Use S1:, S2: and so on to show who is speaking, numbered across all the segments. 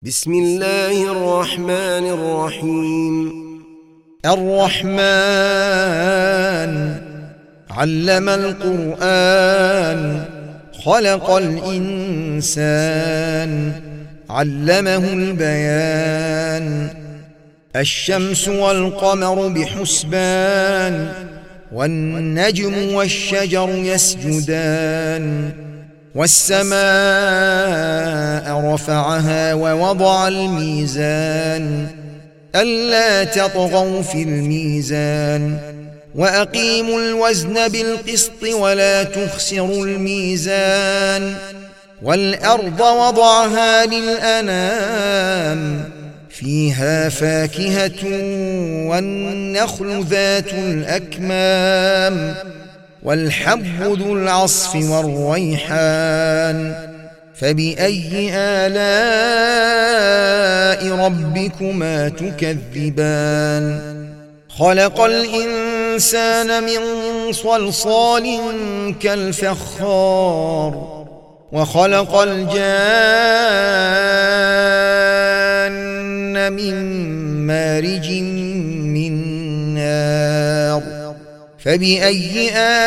S1: بسم الله الرحمن الرحيم.
S2: الرحمن علم القرآن خلق الإنسان علمه البيان. الشمس والقمر بحسبان والنجم والشجر يسجدان. والسماء رفعها ووضع الميزان ألا تطغوا في الميزان وأقيموا الوزن بالقسط ولا تخسروا الميزان. والأرض وضعها للأنام فيها فاكهة والنخل ذات الأكمام والحب ذو العصف والريحان. فبأي آلاء ربكما تكذبان؟ خلق الإنسان من صلصال كالفخار وخلق الجان من مارج من نار. فبأي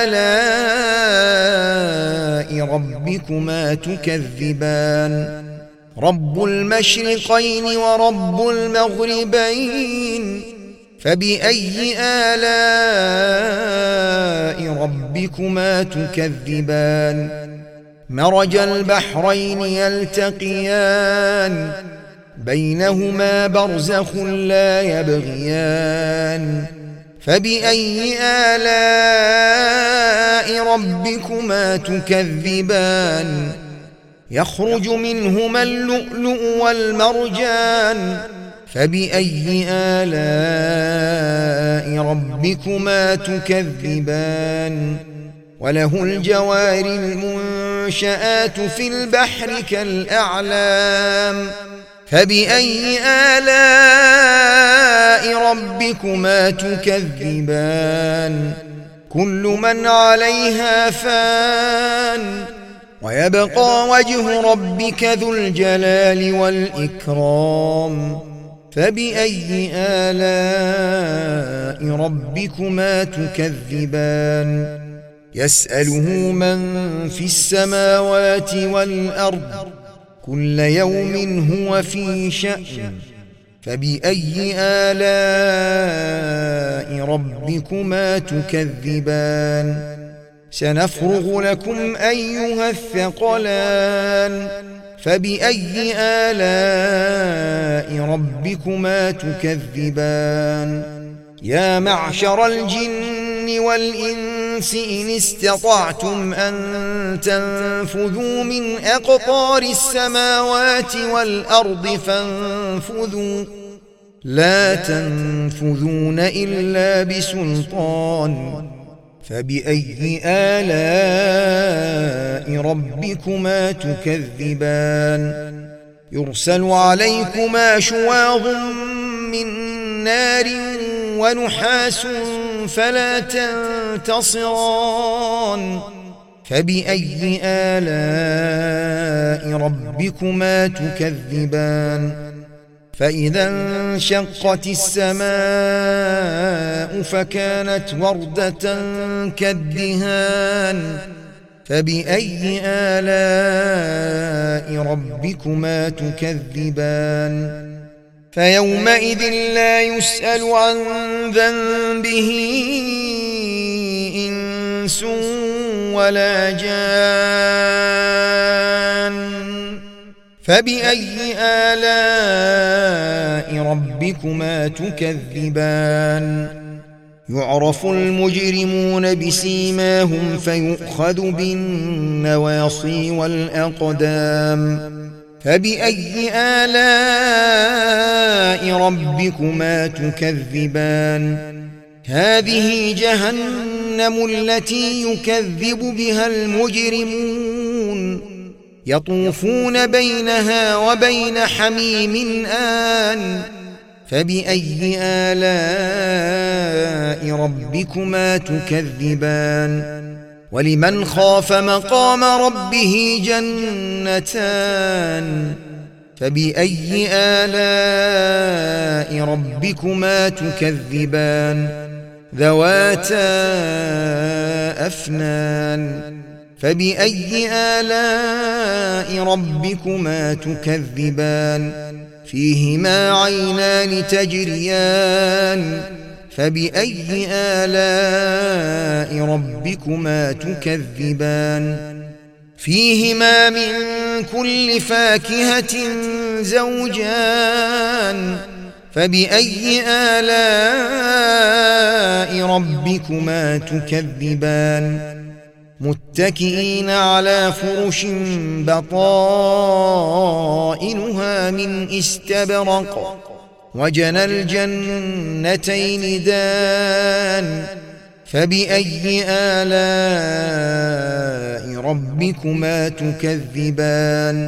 S2: آلاء ربكما تكذبان؟ رب المشرقين ورب المغربين. فبأي آلاء ربكما تكذبان؟ مرج البحرين يلتقيان بينهما برزخ لا يبغيان. فبأي آلاء ربكما تكذبان؟ يخرج منهما اللؤلؤ والمرجان. فبأي آلاء ربكما تكذبان؟ وله الجوار المنشآت في البحر كالأعلام. فبأي آلاء ربكما تكذبان؟ كل من عليها فان ويبقى وجه ربك ذو الجلال والإكرام. فبأي آلاء ربكما تكذبان؟ يسأله من في السماوات والأرض كل يوم هو في شأن. فبأي آلاء ربكما تكذبان؟ سنفرغ لكم أيها الثقلان. فبأي آلاء ربكما تكذبان؟ يا معشر الجن والإنس إن استطعتم أن تنفذوا من أقطار السماوات والأرض فانفذوا لا تنفذون إلا بسلطان. فبأي آلاء ربكما تكذبان؟ يرسل عليكما شواظ من نار ونحاس فلا تنتصران. فبأي آلاء ربكما تكذبان؟ فإذا انشقت السماء فكانت وردة كالدهان. فبأي آلاء ربكما تكذبان؟ فيومئذ لا يسأل عن ذنبه إنس ولا جان. فبأي آلاء ربكما تكذبان؟ يعرف المجرمون بسيماهم فيؤخذ بالنواصي والأقدام. فبأي آلاء ربكما تكذبان؟ هذه جهنم التي يكذب بها المجرمون يطوفون بينها وبين حميم آن. فبأي آلاء ربكما تكذبان؟ ولمن خاف مقام ربه جنتان فبأي آلاء ربكما تكذبان ذواتا أفنان فبأي آلاء ربكما تكذبان فيهما عينان تجريان فبأي آلاء ربكما تكذبان فيهما من كل فاكهة زوجان فبأي آلاء ربكما تكذبان متكئين على فرش بطائنها من استبرق وجنى الجنتين دان فبأي آلاء ربكما تكذبان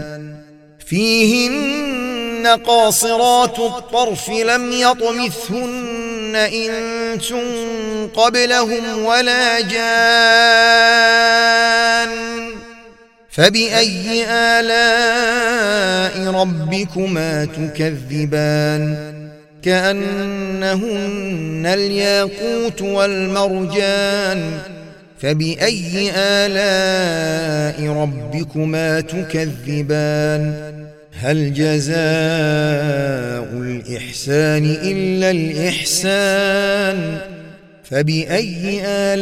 S2: فيهن قاصرات الطرف لم يطمثهن إنس قبلهم ولا جان فبأي آلاء ربكما تكذبان كأنهن الياقوت والمرجان فبأي آلاء ربكما تكذبان هل جزاء الإحسان إلا الإحسان فبأي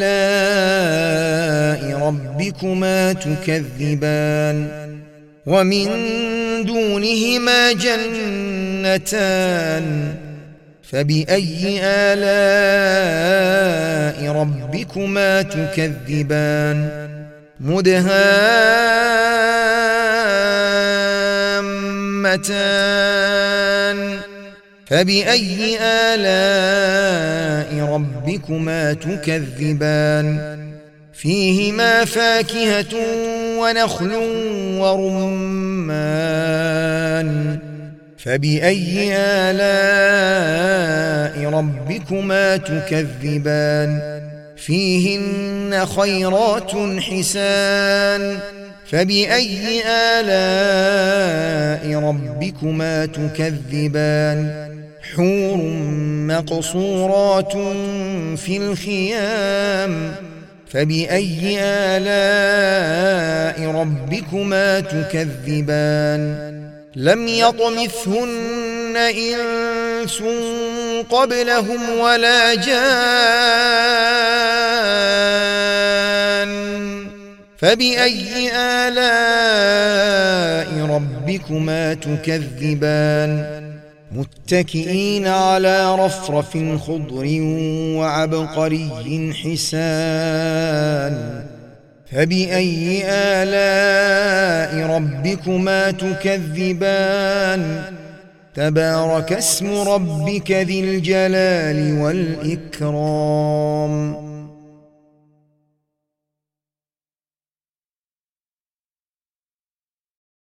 S2: آلاء ربكما تكذبان ومن دونهما جنتان فبأي آلاء ربكما تكذبان مدهامتان فبأي آلاء ربكما تكذبان فيهما فاكهة ونخل ورمان فبأي آلاء ربكما تكذبان فيهن خيرات حسان فبأي آلاء ربكما تكذبان حور مقصورات في الخيام فبأي آلاء ربكما تكذبان لم يطمثهن إنس قبلهم ولا جان فبأي آلاء ربكما تكذبان متكئين على رفرف خضر وعبقري حسان فبأي آلاء ربكما تكذبان تبارك اسم ربك ذي الجلال والإكرام